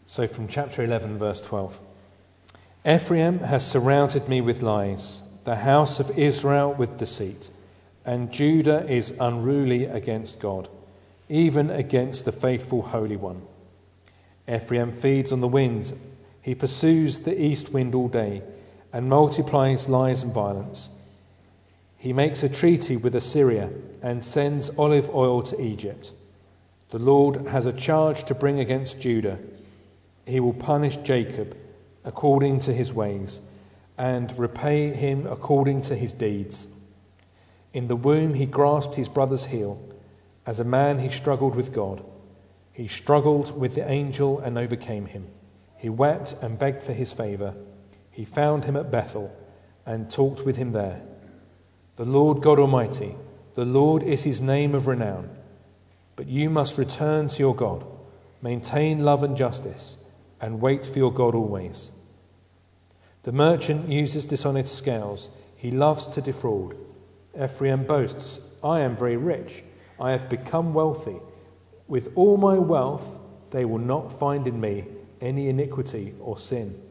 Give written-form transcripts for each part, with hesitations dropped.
So from chapter 11, verse 12. Ephraim has surrounded me with lies, the house of Israel with deceit, and Judah is unruly against God, even against the faithful Holy One. Ephraim feeds on the wind. He pursues the east wind all day and multiplies lies and violence. He makes a treaty with Assyria and sends olive oil to Egypt. The Lord has a charge to bring against Judah. He will punish Jacob according to his ways and repay him according to his deeds. In the womb he grasped his brother's heel. As a man he struggled with God. He struggled with the angel and overcame him. He wept and begged for his favor. He found him at Bethel and talked with him there. The Lord God Almighty, the Lord is his name of renown. But you must return to your God, maintain love and justice, and wait for your God always. The merchant uses dishonest scales. He loves to defraud. Ephraim boasts, I am very rich. I have become wealthy. With all my wealth, they will not find in me any iniquity or sin.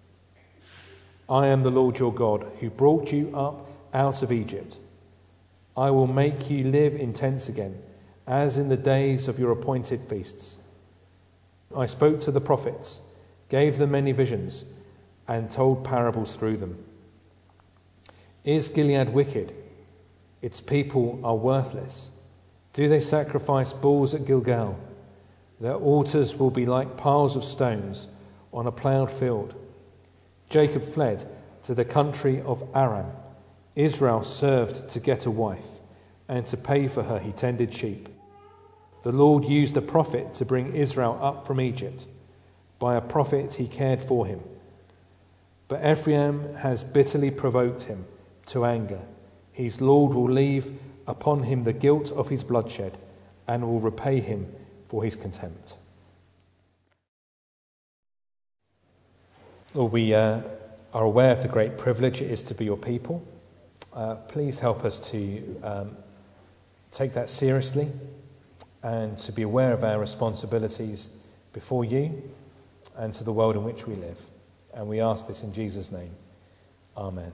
I am the Lord your God, who brought you up out of Egypt. I will make you live in tents again, as in the days of your appointed feasts. I spoke to the prophets, gave them many visions, and told parables through them. Is Gilead wicked? Its people are worthless. Do they sacrifice bulls at Gilgal? Their altars will be like piles of stones on a ploughed field. Jacob fled to the country of Aram. Israel served to get a wife, and to pay for her he tended sheep. The Lord used a prophet to bring Israel up from Egypt. By a prophet he cared for him. But Ephraim has bitterly provoked him to anger. His Lord will leave upon him the guilt of his bloodshed and will repay him for his contempt. Lord, we are aware of the great privilege it is to be your people. Please help us to take that seriously and to be aware of our responsibilities before you and to the world in which we live. And we ask this in Jesus' name. Amen.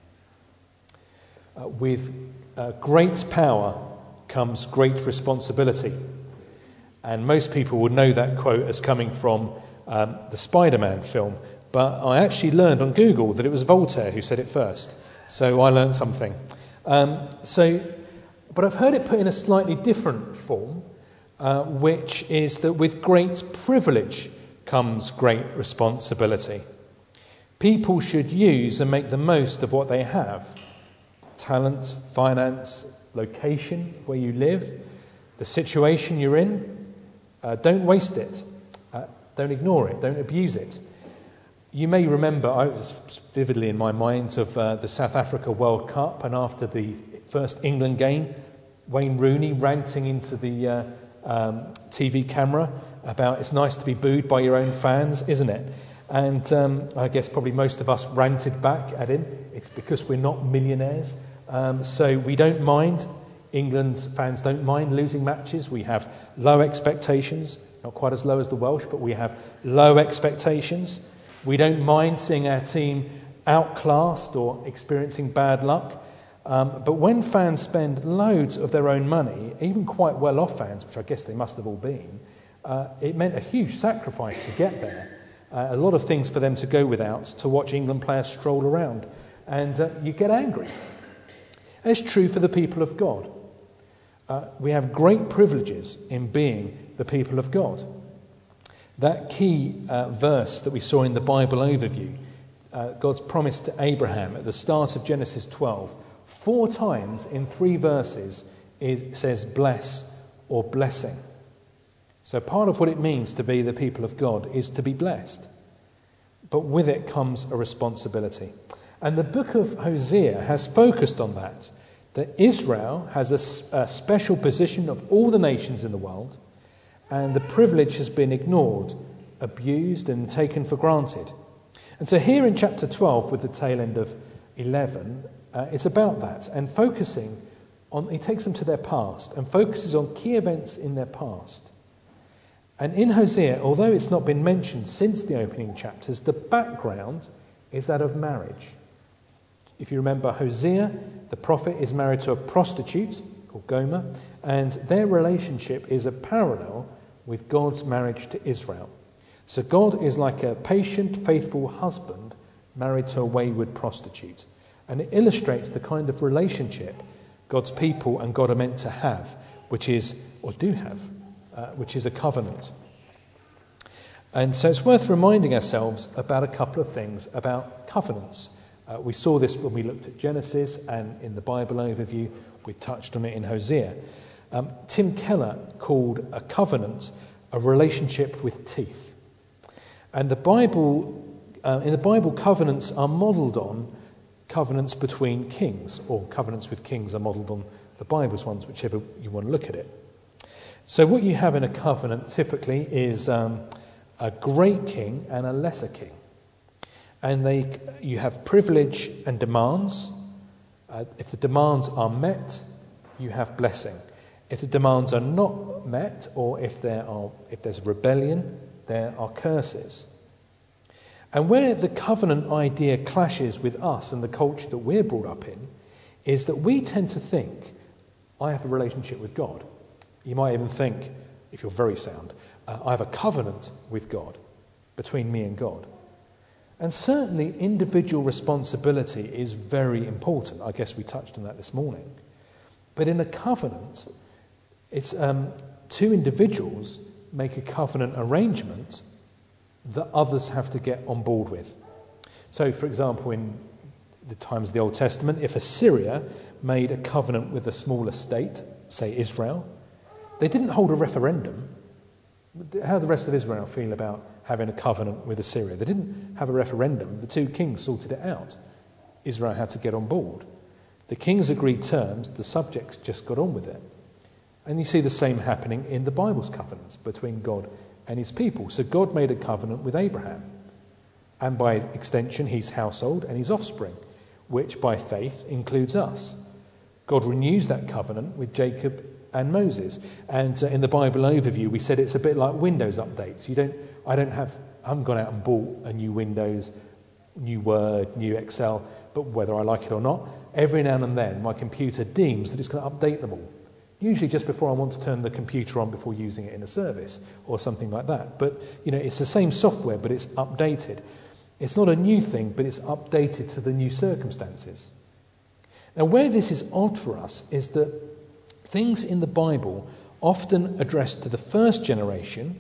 With great power comes great responsibility. And most people would know that quote as coming from the Spider-Man film. But I actually learned on Google that it was Voltaire who said it first. So I learned something. But I've heard it put in a slightly different form, which is that with great privilege comes great responsibility. People should use and make the most of what they have. Talent, finance, location, where you live, the situation you're in. Don't waste it. Don't ignore it. Don't abuse it. You may remember, I was vividly in my mind of the South Africa World Cup, and after the first England game, Wayne Rooney ranting into the TV camera about it's nice to be booed by your own fans, isn't it? And I guess probably most of us ranted back at him. It's because we're not millionaires. So we don't mind, England fans don't mind losing matches. We have low expectations, not quite as low as the Welsh, but we have low expectations. We don't mind seeing our team outclassed or experiencing bad luck. But when fans spend loads of their own money, even quite well-off fans, which I guess they must have all been, it meant a huge sacrifice to get there. A lot of things for them to go without, to watch England players stroll around. And you get angry. And it's true for the people of God. We have great privileges in being the people of God. That key verse that we saw in the Bible overview, God's promise to Abraham at the start of Genesis 12, 4 times in 3 verses it says bless or blessing. So part of what it means to be the people of God is to be blessed. But with it comes a responsibility. And the book of Hosea has focused on that Israel has a special position of all the nations in the world, and the privilege has been ignored, abused, and taken for granted. And so here in chapter 12, with the tail end of 11, it's about that, and focusing on, he takes them to their past, and focuses on key events in their past. And in Hosea, although it's not been mentioned since the opening chapters, the background is that of marriage. If you remember, Hosea, the prophet, is married to a prostitute called Gomer, and their relationship is a parallel with God's marriage to Israel. So God is like a patient, faithful husband married to a wayward prostitute. And it illustrates the kind of relationship God's people and God are meant to have, which is, or do have, which is a covenant. And so it's worth reminding ourselves about a couple of things about covenants. We saw this when we looked at Genesis, and in the Bible overview, we touched on it in Hosea. Tim Keller called a covenant a relationship with teeth. And the Bible, in the Bible, covenants are modelled on covenants between kings, or covenants with kings are modelled on the Bible's ones, whichever you want to look at it. So what you have in a covenant typically is a great king and a lesser king. And you have privilege and demands. If the demands are met, you have blessing. If the demands are not met, or if there's rebellion, there are curses. And where the covenant idea clashes with us and the culture that we're brought up in, is that we tend to think, I have a relationship with God. You might even think, if you're very sound, I have a covenant with God, between me and God. And certainly individual responsibility is very important. I guess we touched on that this morning. But in a covenant, it's two individuals make a covenant arrangement that others have to get on board with. So, for example, in the times of the Old Testament, if Assyria made a covenant with a smaller state, say Israel, they didn't hold a referendum. How did the rest of Israel feel about having a covenant with Assyria? They didn't have a referendum. The two kings sorted it out. Israel had to get on board. The kings agreed terms, the subjects just got on with it. And you see the same happening in the Bible's covenants between God and his people. So God made a covenant with Abraham, and by extension his household and his offspring, which by faith includes us. God renews that covenant with Jacob and Moses. And in the Bible overview, we said it's a bit like Windows updates. I haven't gone out and bought a new Windows, new Word, new Excel, but whether I like it or not, every now and then my computer deems that it's going to update them all. Usually just before I want to turn the computer on before using it in a service or something like that. But, it's the same software, but it's updated. It's not a new thing, but it's updated to the new circumstances. Now, where this is odd for us is that things in the Bible often addressed to the first generation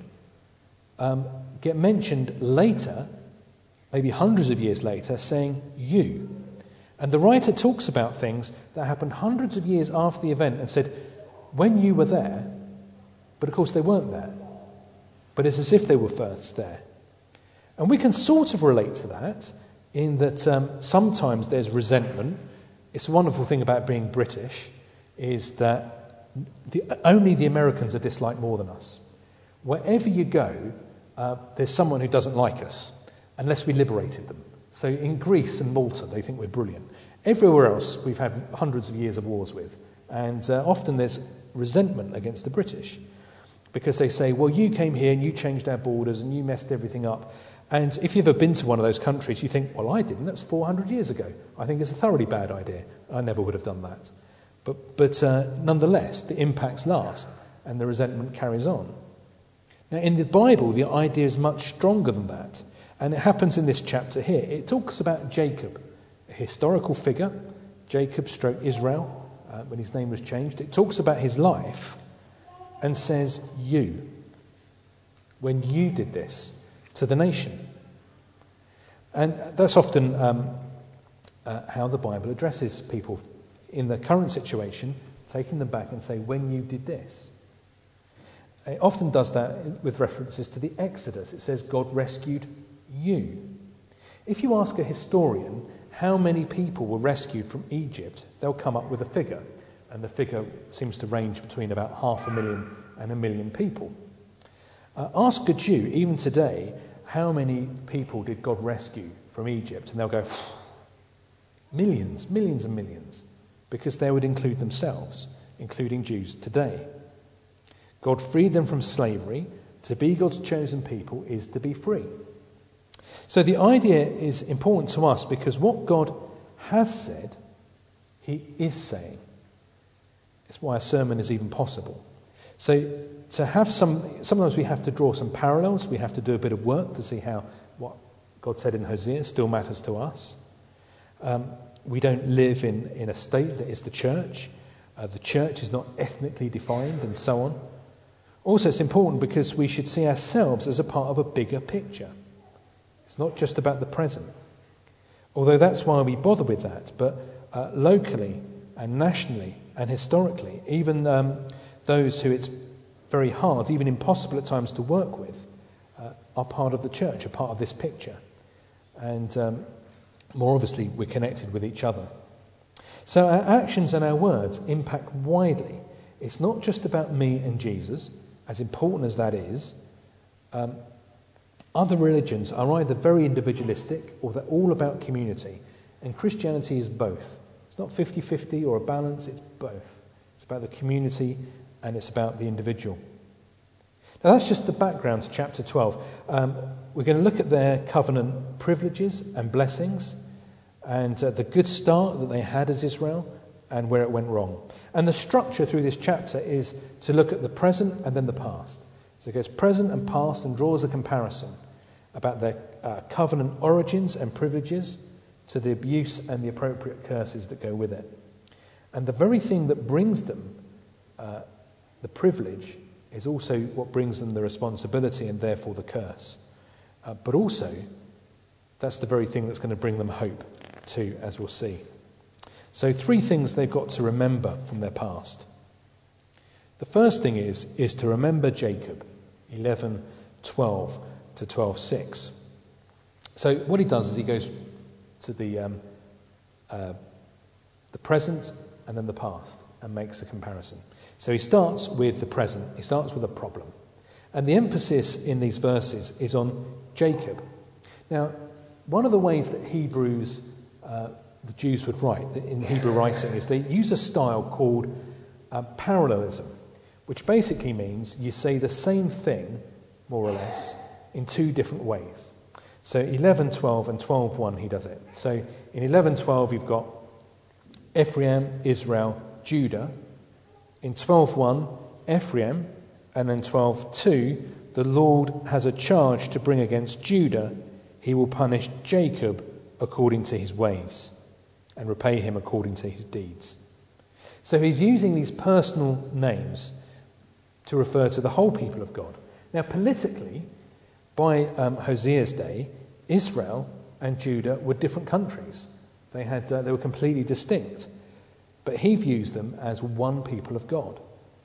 get mentioned later, maybe hundreds of years later, saying you. And the writer talks about things that happened hundreds of years after the event and said, when you were there, but of course they weren't there. But it's as if they were first there. And we can sort of relate to that in that sometimes there's resentment. It's a wonderful thing about being British is that only the Americans are disliked more than us. Wherever you go, there's someone who doesn't like us, unless we liberated them. So in Greece and Malta, they think we're brilliant. Everywhere else, we've had hundreds of years of wars with. And often there's resentment against the British because they say, well, you came here and you changed our borders and you messed everything up. And if you've ever been to one of those countries, you think, well, I didn't. That's 400 years ago. I think it's a thoroughly bad idea. I never would have done that. But nonetheless, the impacts last and the resentment carries on. Now, in the Bible, the idea is much stronger than that. And it happens in this chapter here. It talks about Jacob, a historical figure, Jacob stroke Israel, when his name was changed. It talks about his life and says, you, when you did this to the nation. And that's often how the Bible addresses people in the current situation, taking them back and say, when you did this. It often does that with references to the Exodus. It says God rescued you. If you ask a historian how many people were rescued from Egypt, they'll come up with a figure. And the figure seems to range between about 500,000 and 1 million people. Ask a Jew, even today, how many people did God rescue from Egypt? And they'll go, millions, millions and millions. Because they would include themselves, including Jews today. God freed them from slavery, To be God's chosen people is to be free. So the idea is important to us because what God has said, he is saying. It's why a sermon is even possible. So to have sometimes we have to draw some parallels. We have to do a bit of work to see how what God said in Hosea still matters to us. We don't live in a state that is the church. The church is not ethnically defined and so on. Also, it's important because we should see ourselves as a part of a bigger picture. It's not just about the present. Although that's why we bother with that. But locally and nationally and historically, even those who it's very hard, even impossible at times to work with, are part of the church, are part of this picture. And more obviously, we're connected with each other. So our actions and our words impact widely. It's not just about me and Jesus, as important as that is. Other religions are either very individualistic or they're all about community. And Christianity is both. It's not 50-50 or a balance, it's both. It's about the community and it's about the individual. Now that's just the background to chapter 12. We're going to look at their covenant privileges and blessings and the good start that they had as Israel and where it went wrong. And the structure through this chapter is to look at the present and then the past. So it goes present and past and draws a comparison about their covenant origins and privileges to the abuse and the appropriate curses that go with it. And the very thing that brings them the privilege is also what brings them the responsibility and therefore the curse. But also, that's the very thing that's going to bring them hope too, as we'll see. So 3 things they've got to remember from their past. The first thing is to remember Jacob, 11:12 to 12:6. So what he does is he goes to the present and then the past and makes a comparison. So he starts with the present. He starts with a problem. And the emphasis in these verses is on Jacob. Now, one of the ways that Hebrews, the Jews would write in Hebrew writing is they use a style called parallelism, which basically means you say the same thing, more or less, in 2 different ways. So 11:12 and 12:1 he does it. So in 11:12 you've got Ephraim, Israel, Judah. In 12:1, Ephraim, and then 12:2, the Lord has a charge to bring against Judah. He will punish Jacob according to his ways and repay him according to his deeds. So he's using these personal names to refer to the whole people of God. Now, politically, by Hosea's day, Israel and Judah were different countries. They were completely distinct. But he views them as one people of God.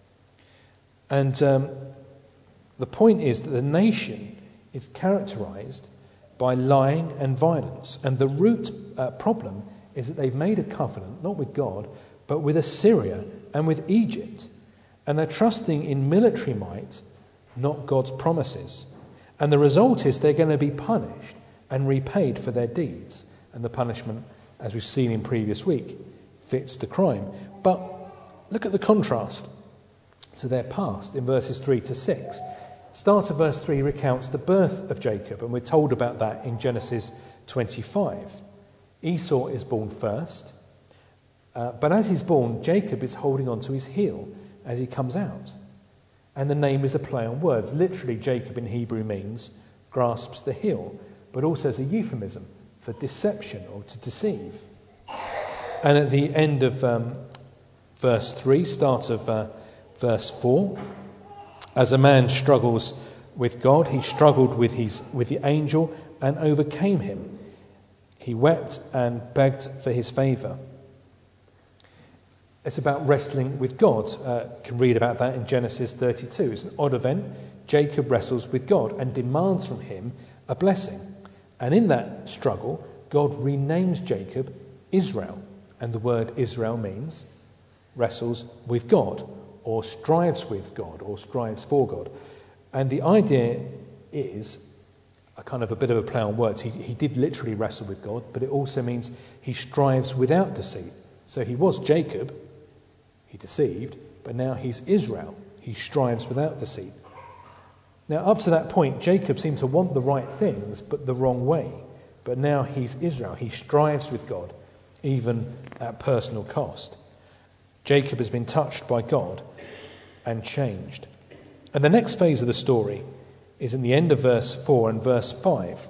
And the point is that the nation is characterized by lying and violence. And the root problem is that they've made a covenant, not with God, but with Assyria and with Egypt. And they're trusting in military might, not God's promises. And the result is they're going to be punished and repaid for their deeds. And the punishment, as we've seen in previous week, fits the crime. But look at the contrast to their past in verses 3 to 6. Start of verse 3 recounts the birth of Jacob, and we're told about that in Genesis 25. Esau is born first, but as he's born, Jacob is holding on to his heel as he comes out. And the name is a play on words. Literally, Jacob in Hebrew means grasps the heel, but also as a euphemism for deception or to deceive. And at the end of verse 3, start of verse 4, as a man struggles with God, he struggled with the angel and overcame him. He wept and begged for his favour. It's about wrestling with God. You can read about that in Genesis 32. It's an odd event. Jacob wrestles with God and demands from him a blessing. And in that struggle, God renames Jacob Israel. And the word Israel means wrestles with God, or strives with God, or strives for God. And the idea is a kind of a bit of a play on words. He did literally wrestle with God, but it also means he strives without deceit. So he was Jacob, he deceived, but now he's Israel. He strives without deceit. Now, up to that point, Jacob seemed to want the right things, but the wrong way. But now he's Israel. He strives with God, even at personal cost. Jacob has been touched by God and changed. And the next phase of the story is in the end of verse 4 and verse 5.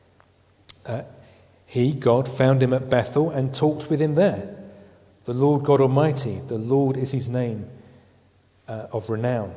God, found him at Bethel and talked with him there. The Lord God Almighty, the Lord is his name of renown.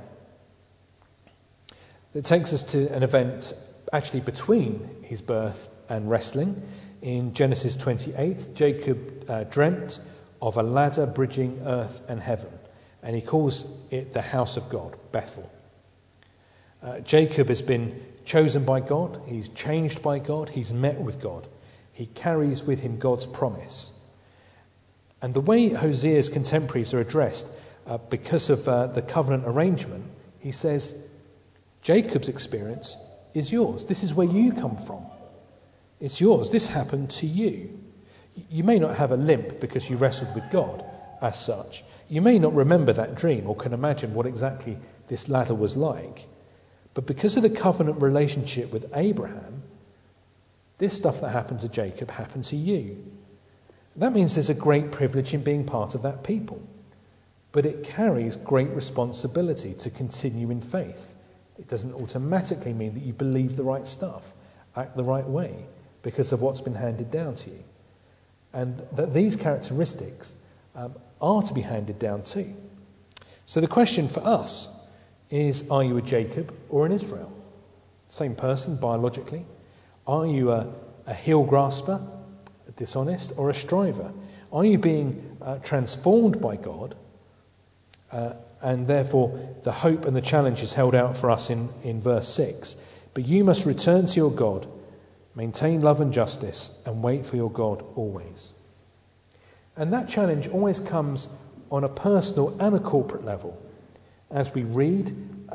It takes us to an event actually between his birth and wrestling. In Genesis 28, Jacob dreamt of a ladder bridging earth and heaven, and he calls it the house of God, Bethel. Jacob has been chosen by God, he's changed by God, he's met with God. He carries with him God's promise. And the way Hosea's contemporaries are addressed, because of the covenant arrangement, he says, Jacob's experience is yours. This is where you come from. It's yours. This happened to you. You may not have a limp because you wrestled with God as such. You may not remember that dream or can imagine what exactly this ladder was like. But because of the covenant relationship with Abraham, this stuff that happened to Jacob happened to you. That means there's a great privilege in being part of that people. But it carries great responsibility to continue in faith. It doesn't automatically mean that you believe the right stuff, act the right way, because of what's been handed down to you. And that these characteristics are to be handed down too. So the question for us is, are you a Jacob or an Israel? Same person biologically. Are you a heel grasper, a dishonest, or a striver? Are you being transformed by God? And therefore, the hope and the challenge is held out for us in verse 6. But you must return to your God, maintain love and justice, and wait for your God always. And that challenge always comes on a personal and a corporate level. As we read,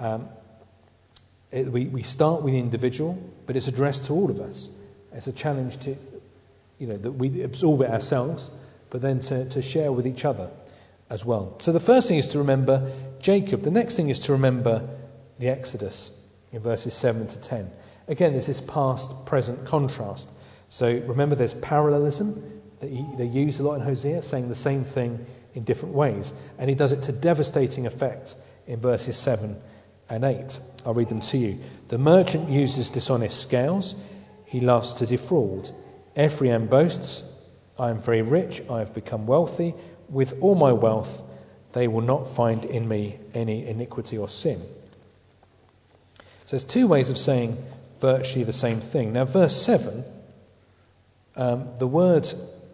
we start with the individual, but it's addressed to all of us. It's a challenge to, that we absorb it ourselves, but then to share with each other as well. So the first thing is to remember Jacob. The next thing is to remember the Exodus in verses 7 to 10. Again, there's this past-present contrast. So remember there's parallelism that they use a lot in Hosea, saying the same thing in different ways. And he does it to devastating effect in verses 7 and 8. I'll read them to you. The merchant uses dishonest scales. He loves to defraud. Ephraim boasts, I am very rich, I have become wealthy. With all my wealth, they will not find in me any iniquity or sin. So there's two ways of saying virtually the same thing. Now, verse 7, the word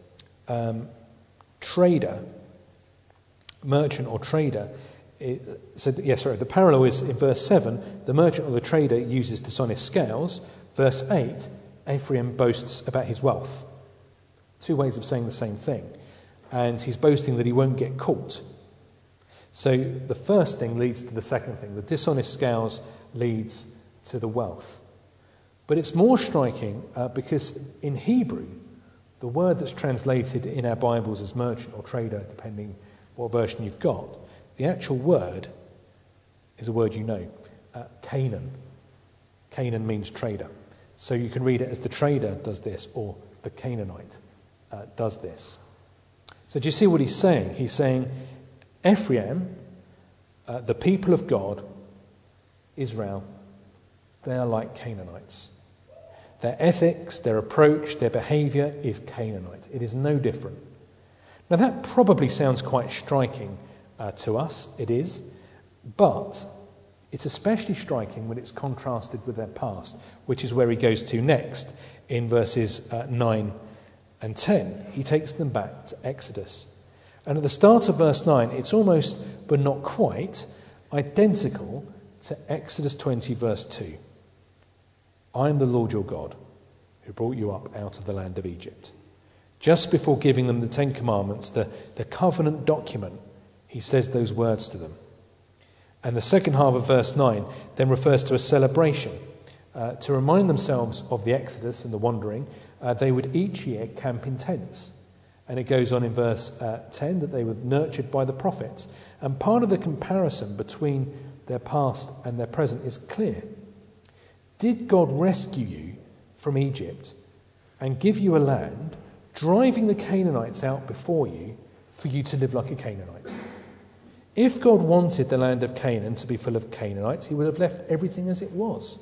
trader, merchant or trader, the parallel is in verse 7, the merchant or the trader uses dishonest scales. Verse 8, Ephraim boasts about his wealth. Two ways of saying the same thing. And he's boasting that he won't get caught. So the first thing leads to the second thing. The dishonest scales leads to the wealth. But it's more striking because in Hebrew, the word that's translated in our Bibles as merchant or trader, depending what version you've got, the actual word is a word you know, Canaan. Canaan means trader. So you can read it as the trader does this or the Canaanite does this. So do you see what he's saying? He's saying Ephraim, the people of God, Israel, they are like Canaanites. Their ethics, their approach, their behaviour is Canaanite. It is no different. Now that probably sounds quite striking to us. It is. But it's especially striking when it's contrasted with their past, which is where he goes to next in verses 9 and 10. He takes them back to Exodus. And at the start of verse 9, it's almost, but not quite, identical to Exodus 20, verse 2. I am the Lord your God, who brought you up out of the land of Egypt. Just before giving them the Ten Commandments, the covenant document, he says those words to them. And the second half of verse 9 then refers to a celebration. To remind themselves of the Exodus and the wandering, they would each year camp in tents. And it goes on in verse 10 that they were nurtured by the prophets. And part of the comparison between their past and their present is clear. Did God rescue you from Egypt and give you a land, driving the Canaanites out before you for you to live like a Canaanite? If God wanted the land of Canaan to be full of Canaanites, he would have left everything as it was.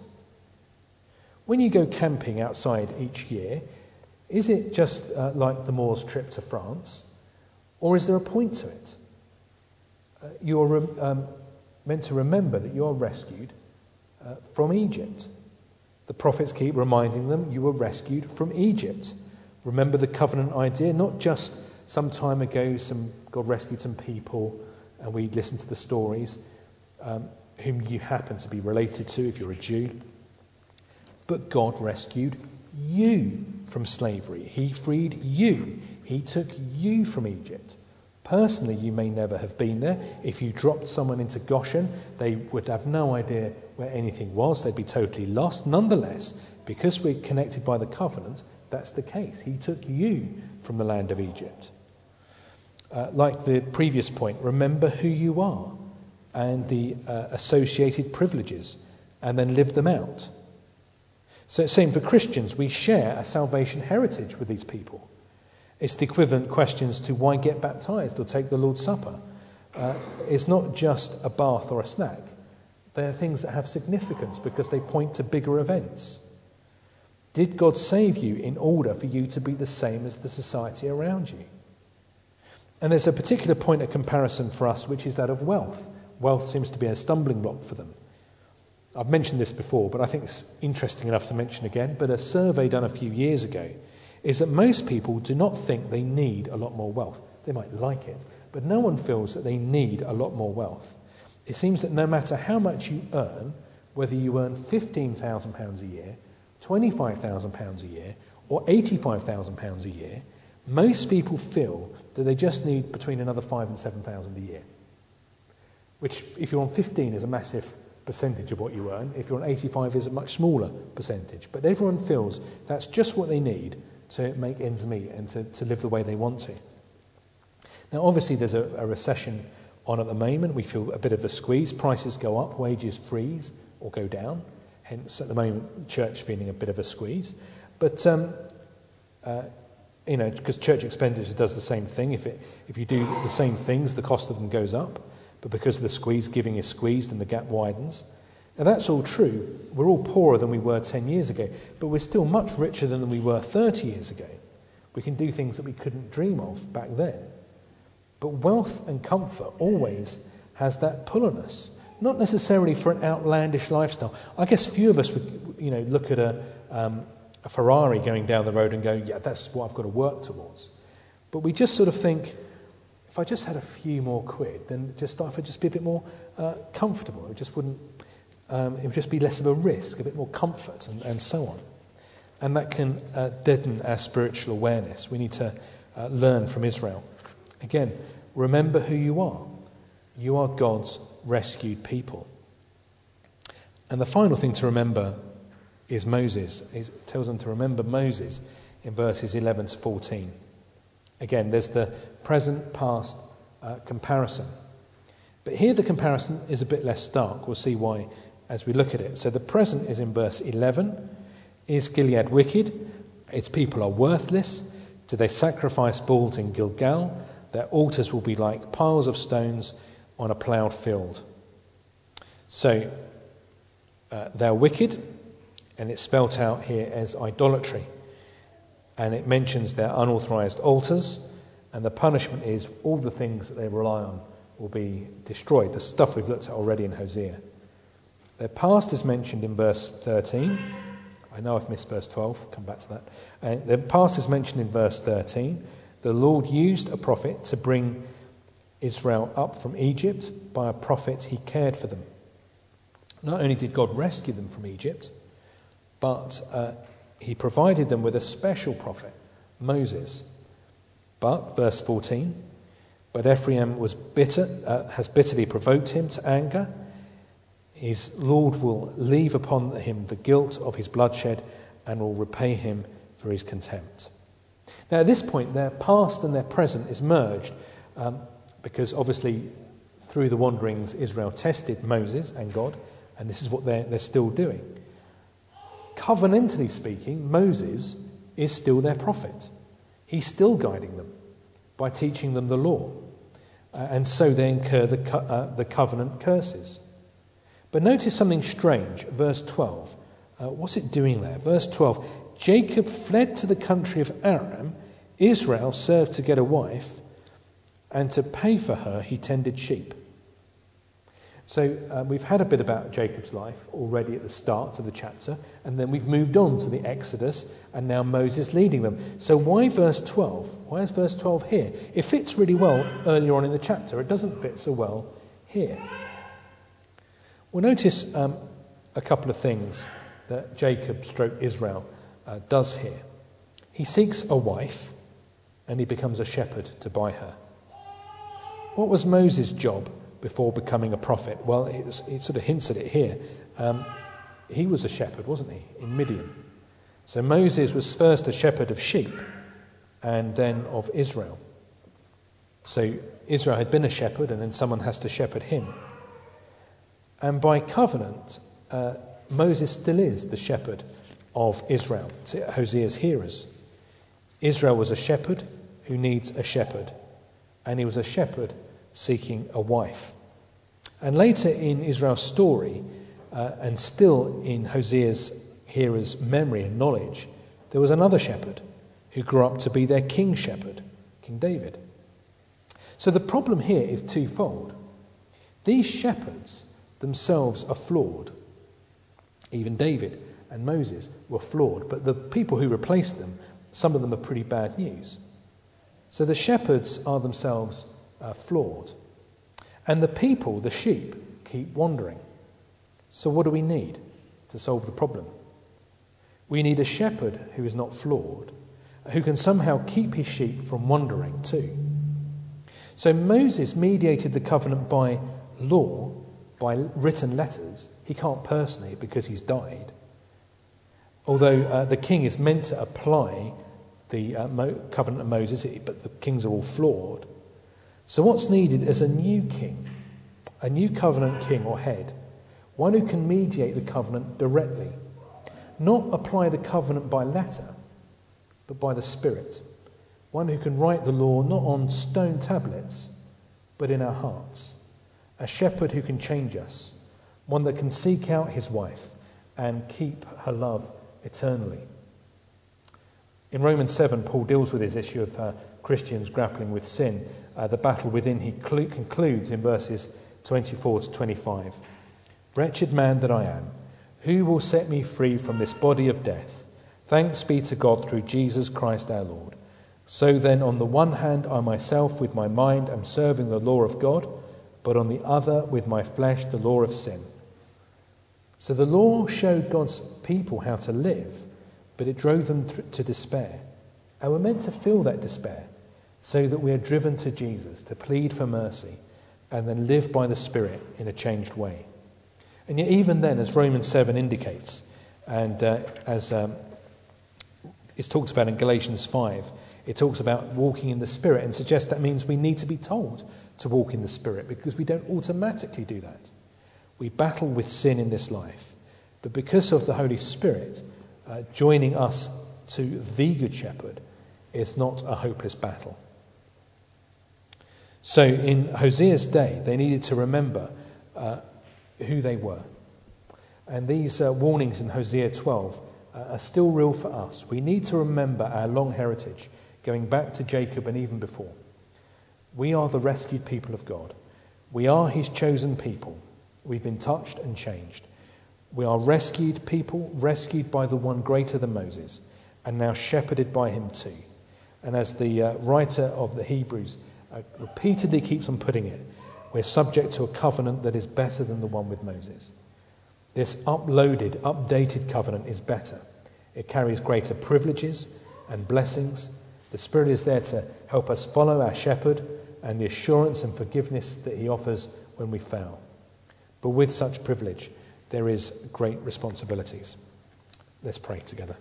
When you go camping outside each year, is it just like the Moors' trip to France, or is there a point to it? You're meant to remember that you are rescued from Egypt. The prophets keep reminding them you were rescued from Egypt. Remember the covenant idea, not just some time ago God rescued some people and we listened to the stories whom you happen to be related to if you're a Jew. But God rescued you from slavery. He freed you. He took you from Egypt. Personally, you may never have been there. If you dropped someone into Goshen, they would have no idea where anything was. They'd be totally lost. Nonetheless, because we're connected by the covenant, that's the case. He took you from the land of Egypt. Like the previous point, remember who you are and the associated privileges, and then live them out. So it's same for Christians. We share a salvation heritage with these people. It's the equivalent questions to why get baptized or take the Lord's Supper. It's not just a bath or a snack. They're things that have significance because they point to bigger events. Did God save you in order for you to be the same as the society around you? And there's a particular point of comparison for us, which is that of wealth. Wealth seems to be a stumbling block for them. I've mentioned this before, but I think it's interesting enough to mention again. But a survey done a few years ago is that most people do not think they need a lot more wealth. They might like it, but no one feels that they need a lot more wealth. It seems that no matter how much you earn, whether you earn £15,000 a year, £25,000 a year, or £85,000 a year, most people feel that they just need between another £5,000 and £7,000 a year. Which, if you're on 15, is a massive percentage of what you earn. If you're on 85, is a much smaller percentage. But everyone feels that's just what they need to make ends meet and to live the way they want to. Now, obviously, there's a recession on at the moment. We feel a bit of a squeeze. Prices go up, wages freeze or go down. Hence, at the moment, the church feeling a bit of a squeeze. But, because church expenditure does the same thing. If you do the same things, the cost of them goes up. But because of the squeeze, giving is squeezed and the gap widens. Now, that's all true. We're all poorer than we were 10 years ago, but we're still much richer than we were 30 years ago. We can do things that we couldn't dream of back then. But wealth and comfort always has that pull on us, not necessarily for an outlandish lifestyle. I guess few of us would, look at a Ferrari going down the road and go, yeah, that's what I've got to work towards. But we just sort of think, if I just had a few more quid, then life would just be a bit more comfortable. It would just be less of a risk, a bit more comfort, and so on. And that can deaden our spiritual awareness. We need to learn from Israel. Again, remember who you are. You are God's rescued people. And the final thing to remember is Moses. It tells them to remember Moses in verses 11 to 14. Again, there's the present-past comparison. But here the comparison is a bit less stark. We'll see why as we look at it. So the present is in verse 11. Is Gilead wicked? Its people are worthless. Do they sacrifice bulls in Gilgal? Their altars will be like piles of stones on a ploughed field. So they're wicked, and it's spelt out here as idolatry. And it mentions their unauthorized altars, and the punishment is all the things that they rely on will be destroyed, the stuff we've looked at already in Hosea. Their past is mentioned in verse 13. I know I've missed verse 12, come back to that. Their past is mentioned in verse 13. The Lord used a prophet to bring Israel up from Egypt. By a prophet, he cared for them. Not only did God rescue them from Egypt, but he provided them with a special prophet, Moses. But, verse 14, but Ephraim has bitterly provoked him to anger. His Lord will leave upon him the guilt of his bloodshed and will repay him for his contempt. Now, at this point, their past and their present is merged because obviously through the wanderings, Israel tested Moses and God, and this is what they're still doing. covenantally speaking, Moses is still their prophet. He's still guiding them by teaching them the law. And so they incur the covenant curses. But notice something strange, verse 12. What's it doing there? Verse 12, Jacob fled to the country of Aram. Israel served to get a wife, and to pay for her he tended sheep. So we've had a bit about Jacob's life already at the start of the chapter, and then we've moved on to the Exodus, and now Moses leading them. So why verse 12? Why is verse 12 here? It fits really well earlier on in the chapter. It doesn't fit so well here. Well, notice a couple of things that Jacob / Israel does here. He seeks a wife, and he becomes a shepherd to buy her. What was Moses' job before becoming a prophet? Well, it sort of hints at it here. He was a shepherd, wasn't he, in Midian? So Moses was first a shepherd of sheep and then of Israel. So Israel had been a shepherd, and then someone has to shepherd him. And by covenant, Moses still is the shepherd of Israel, to Hosea's hearers. Israel was a shepherd who needs a shepherd, and he was a shepherd seeking a wife. And later in Israel's story, and still in Hosea's hearers' memory and knowledge, there was another shepherd who grew up to be their king shepherd, King David. So the problem here is twofold. These shepherds themselves are flawed. Even David and Moses were flawed, but the people who replaced them, some of them are pretty bad news. So the shepherds are themselves flawed. And the people, the sheep, keep wandering. So what do we need to solve the problem? We need a shepherd who is not flawed, who can somehow keep his sheep from wandering too. So Moses mediated the covenant by law, by written letters. He can't personally because he's died. Although the king is meant to apply the covenant of Moses, but the kings are all flawed. So what's needed is a new king, a new covenant king or head, one who can mediate the covenant directly, not apply the covenant by letter, but by the Spirit, one who can write the law not on stone tablets, but in our hearts, a shepherd who can change us, one that can seek out his wife and keep her love eternally. In Romans 7, Paul deals with this issue of Christians grappling with sin. The battle within he concludes in verses 24 to 25. Wretched man that I am, who will set me free from this body of death? Thanks be to God through Jesus Christ our Lord. So then, on the one hand, I myself with my mind am serving the law of God, but on the other, with my flesh, the law of sin. So the law showed God's people how to live, but it drove them to despair. And we're meant to feel that despair so that we are driven to Jesus, to plead for mercy, and then live by the Spirit in a changed way. And yet even then, as Romans 7 indicates, and as it's talked about in Galatians 5, it talks about walking in the Spirit and suggests that means we need to be told to walk in the Spirit because we don't automatically do that. We battle with sin in this life, but because of the Holy Spirit joining us to the Good Shepherd, it's not a hopeless battle. So in Hosea's day, they needed to remember who they were. And these warnings in Hosea 12 are still real for us. We need to remember our long heritage, going back to Jacob and even before. We are the rescued people of God. We are his chosen people. We've been touched and changed. We are rescued people, rescued by the one greater than Moses, and now shepherded by him too. And as the writer of the Hebrews repeatedly keeps on putting it, we're subject to a covenant that is better than the one with Moses. This updated covenant is better. It carries greater privileges and blessings. The Spirit is there to help us follow our shepherd and the assurance and forgiveness that he offers when we fail. But with such privilege, there is great responsibilities. Let's pray together.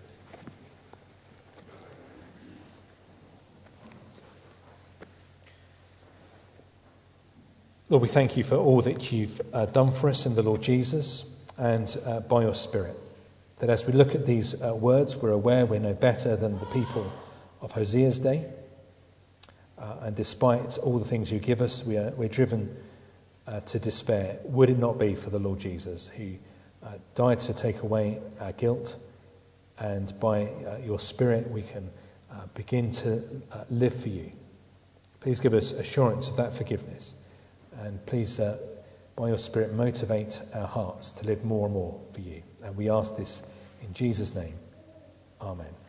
Lord, we thank you for all that you've done for us in the Lord Jesus and by your Spirit. That as we look at these words, we're aware we're no better than the people of Hosea's day. And despite all the things you give us, we're driven to despair. Would it not be for the Lord Jesus, who died to take away our guilt, and by your Spirit we can begin to live for you. Please give us assurance of that forgiveness, and please, by your Spirit, motivate our hearts to live more and more for you. And we ask this in Jesus' name. Amen.